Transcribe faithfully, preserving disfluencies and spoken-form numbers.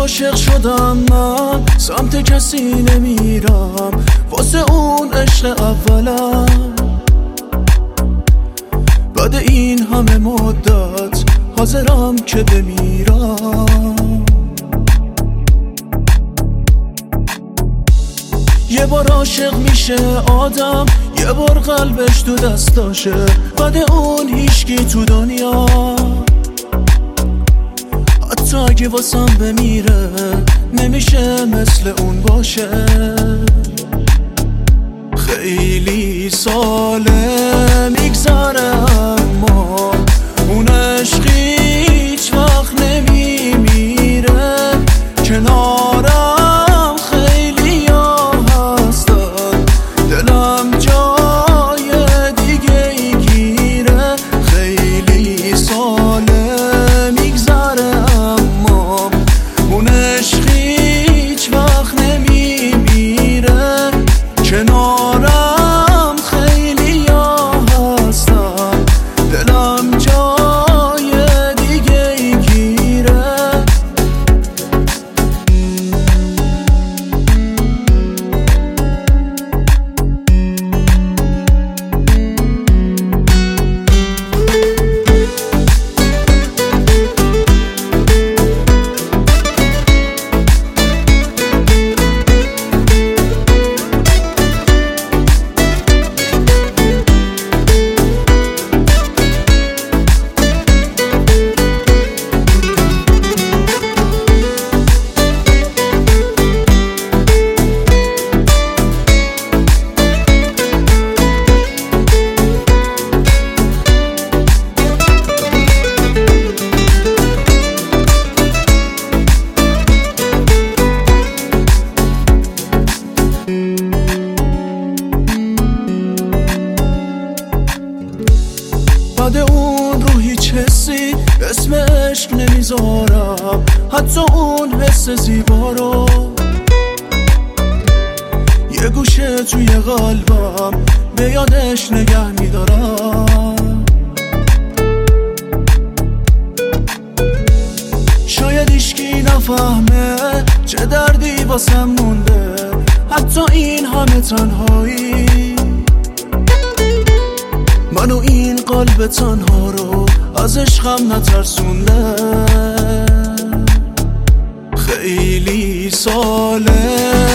عاشق شدم من، سمت کسی نمیرم واسه اون عشق اولم. بعد این همه مدت حاضرم که بمیرم. یه بار عاشق میشه آدم، یه بار قلبش تو دستاشه، بعد اون هیچکی تو دنیا حتی اگه واسم بمیره نمیشه مثل اون باشه. خیلی ساله میگذره اما اون عشق هیچ وقت نمیمیره. کنارم خیلی ها هستن، دلم جای دیگه ای گیره. خیلی ساله میگذره اما اون عشق هیچ وقت نمیمیره. کنارم خیلی ها هستن، دلم جای دیگه ای گیره. بعد اون رو هیچ حسی اسم عشق نمیذارم، حتی اون حس زیبا رو. یه گوشه توی قلبم به یادش نگه میدارم. شاید هیچکی نفهمه چه دردی واسم مونده، حتی این همه تنهایی. منو این قلب تنها رو از عشقم نترسونده. خیلی ساله